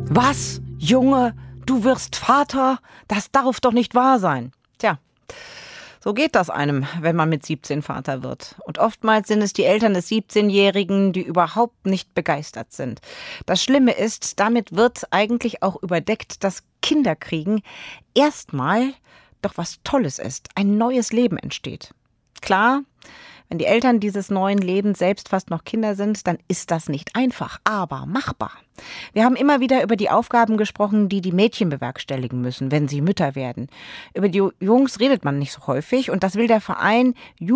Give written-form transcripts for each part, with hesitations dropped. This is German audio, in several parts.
Was? Junge, du wirst Vater? Das darf doch nicht wahr sein. Tja, so geht das einem, wenn man mit 17 Vater wird. Und oftmals sind es die Eltern des 17-Jährigen, die überhaupt nicht begeistert sind. Das Schlimme ist, damit wird eigentlich auch überdeckt, dass Kinderkriegen erstmal doch was Tolles ist. Ein neues Leben entsteht. Klar, wenn die Eltern dieses neuen Lebens selbst fast noch Kinder sind, dann ist das nicht einfach, aber machbar. Wir haben immer wieder über die Aufgaben gesprochen, die die Mädchen bewerkstelligen müssen, wenn sie Mütter werden. Über die Jungs redet man nicht so häufig und das will der Verein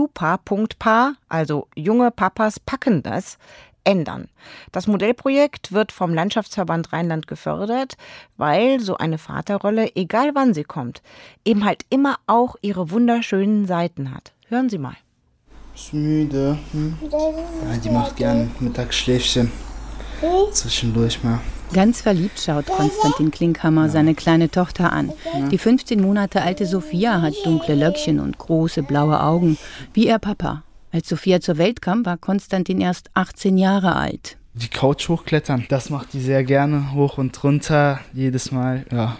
Jupa.pa, also junge Papas packen das, ändern. Das Modellprojekt wird vom Landschaftsverband Rheinland gefördert, weil so eine Vaterrolle, egal wann sie kommt, eben halt immer auch ihre wunderschönen Seiten hat. Hören Sie mal. Ist müde. Ja, die macht gern Mittagsschläfchen. Zwischendurch mal. Ganz verliebt schaut Konstantin Klinkhammer seine kleine Tochter an. Die 15 Monate alte Sophia hat dunkle Löckchen und große blaue Augen, wie ihr Papa. Als Sophia zur Welt kam, war Konstantin erst 18 Jahre alt. Die Couch hochklettern, das macht die sehr gerne, hoch und runter, jedes Mal. Ja,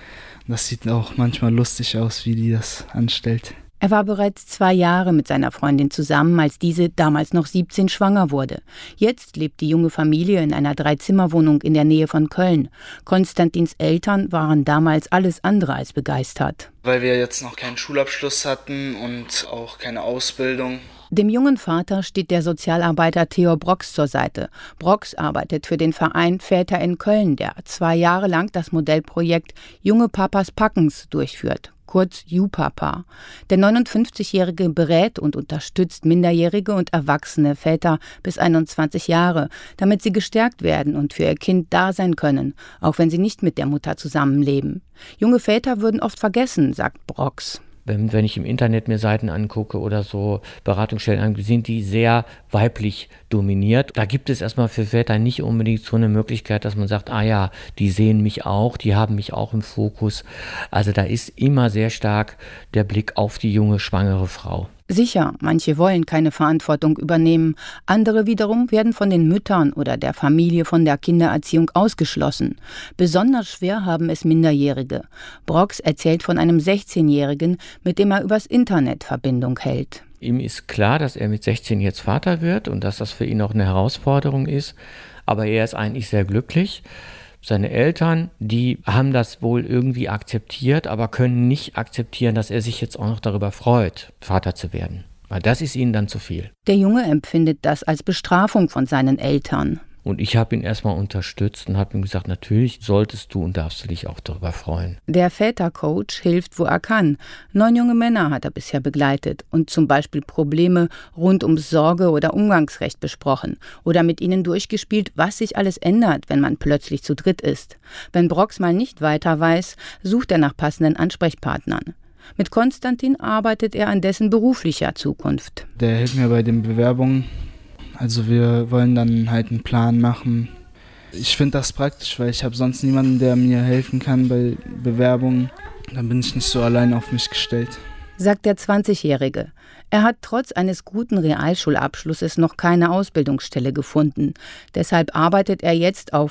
das sieht auch manchmal lustig aus, wie die das anstellt. Er war bereits 2 Jahre mit seiner Freundin zusammen, als diese damals noch 17 schwanger wurde. Jetzt lebt die junge Familie in einer 3-Zimmer-Wohnung in der Nähe von Köln. Konstantins Eltern waren damals alles andere als begeistert. Weil wir jetzt noch keinen Schulabschluss hatten und auch keine Ausbildung. Dem jungen Vater steht der Sozialarbeiter Theo Brox zur Seite. Brox arbeitet für den Verein Väter in Köln, der 2 Jahre lang das Modellprojekt Junge Papas Packens durchführt. Kurz Jupapa. Der 59-Jährige berät und unterstützt minderjährige und erwachsene Väter bis 21 Jahre, damit sie gestärkt werden und für ihr Kind da sein können, auch wenn sie nicht mit der Mutter zusammenleben. Junge Väter würden oft vergessen, sagt Brox. Wenn ich im Internet mir Seiten angucke oder so Beratungsstellen angucke, sind die sehr weiblich dominiert. Da gibt es erstmal für Väter nicht unbedingt so eine Möglichkeit, dass man sagt, ah ja, die sehen mich auch, die haben mich auch im Fokus. Also da ist immer sehr stark der Blick auf die junge, schwangere Frau. Sicher, manche wollen keine Verantwortung übernehmen, andere wiederum werden von den Müttern oder der Familie von der Kindererziehung ausgeschlossen. Besonders schwer haben es Minderjährige. Brox erzählt von einem 16-Jährigen, mit dem er übers Internet Verbindung hält. Ihm ist klar, dass er mit 16 jetzt Vater wird und dass das für ihn auch eine Herausforderung ist, aber er ist eigentlich sehr glücklich. Seine Eltern, die haben das wohl irgendwie akzeptiert, aber können nicht akzeptieren, dass er sich jetzt auch noch darüber freut, Vater zu werden. Weil das ist ihnen dann zu viel. Der Junge empfindet das als Bestrafung von seinen Eltern. Und ich habe ihn erstmal unterstützt und habe ihm gesagt, natürlich solltest du und darfst du dich auch darüber freuen. Der Vätercoach hilft, wo er kann. 9 junge Männer hat er bisher begleitet und zum Beispiel Probleme rund ums Sorge- oder Umgangsrecht besprochen oder mit ihnen durchgespielt, was sich alles ändert, wenn man plötzlich zu dritt ist. Wenn Brox mal nicht weiter weiß, sucht er nach passenden Ansprechpartnern. Mit Konstantin arbeitet er an dessen beruflicher Zukunft. Der hilft mir bei den Bewerbungen. Also wir wollen dann halt einen Plan machen. Ich finde das praktisch, weil ich habe sonst niemanden, der mir helfen kann bei Bewerbungen. Dann bin ich nicht so allein auf mich gestellt. Sagt der 20-Jährige. Er hat trotz eines guten Realschulabschlusses noch keine Ausbildungsstelle gefunden. Deshalb arbeitet er jetzt auf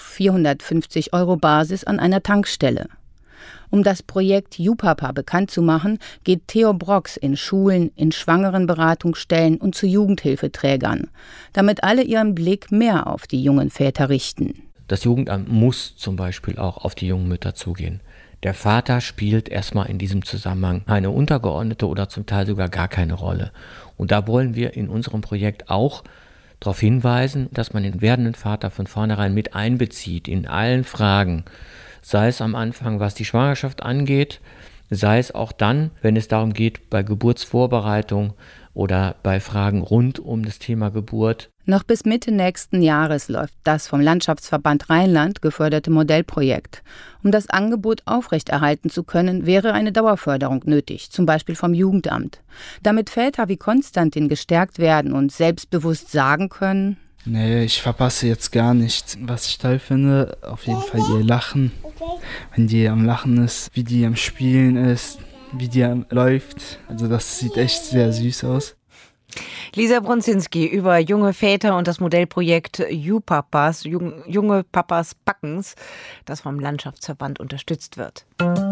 450 € Basis an einer Tankstelle. Um das Projekt Jupapa bekannt zu machen, geht Theo Brox in Schulen, in Schwangerenberatungsstellen und zu Jugendhilfeträgern, damit alle ihren Blick mehr auf die jungen Väter richten. Das Jugendamt muss zum Beispiel auch auf die jungen Mütter zugehen. Der Vater spielt erstmal in diesem Zusammenhang eine untergeordnete oder zum Teil sogar gar keine Rolle. Und da wollen wir in unserem Projekt auch darauf hinweisen, dass man den werdenden Vater von vornherein mit einbezieht in allen Fragen, sei es am Anfang, was die Schwangerschaft angeht, sei es auch dann, wenn es darum geht, bei Geburtsvorbereitung oder bei Fragen rund um das Thema Geburt. Noch bis Mitte nächsten Jahres läuft das vom Landschaftsverband Rheinland geförderte Modellprojekt. Um das Angebot aufrechterhalten zu können, wäre eine Dauerförderung nötig, zum Beispiel vom Jugendamt. Damit Väter wie Konstantin gestärkt werden und selbstbewusst sagen können: Nee, ich verpasse jetzt gar nichts. Was ich toll finde, auf jeden Fall ihr Lachen. Wenn die am Lachen ist, wie die am Spielen ist, wie die läuft. Also das sieht echt sehr süß aus. Lisa Brunzinski über junge Väter und das Modellprojekt Junge Papas Packens, das vom Landschaftsverband unterstützt wird.